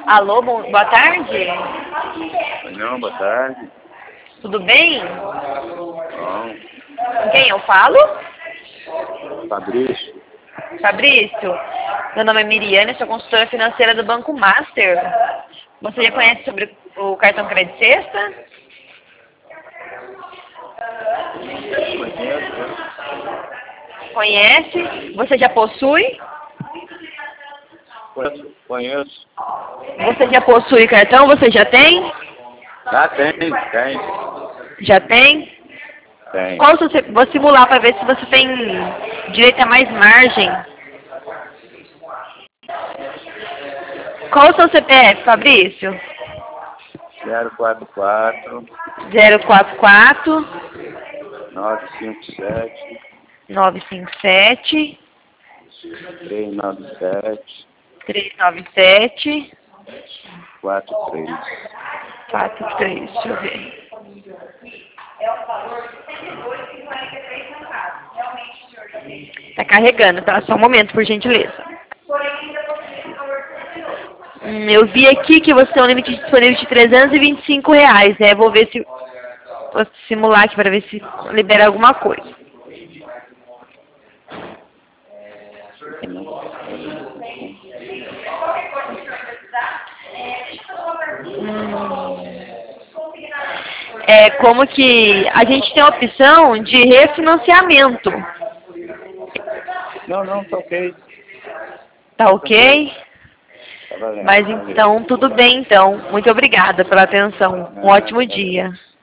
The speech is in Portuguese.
Alô, boa tarde. Não, boa tarde. Tudo bem? Bom, Com quem eu falo? Fabrício. Fabrício. Meu nome é Miriane, sou consultora financeira do Banco Master. Você já conhece sobre o cartão Crédito Sexta? Conhece? Você já possui? Conheço. Você já possui cartão? Você já tem? Ah, tem. Já tem? Tem. Qual você, vou simular para ver se você tem direito a mais margem. Qual o seu CPF, Fabrício? 044 044 957 957 397 397 43. 43, deixa eu ver. Tá carregando, tá? Só um momento, por gentileza. Eu vi aqui que você tem um limite disponível de R$ 325, né? Vou ver se... Vou simular aqui para ver se libera alguma coisa. É como que a gente tem a opção de refinanciamento. Não, tá ok. Tá ok? Tá valendo. Mas então, tudo bem então. Muito obrigada pela atenção. Um ótimo dia.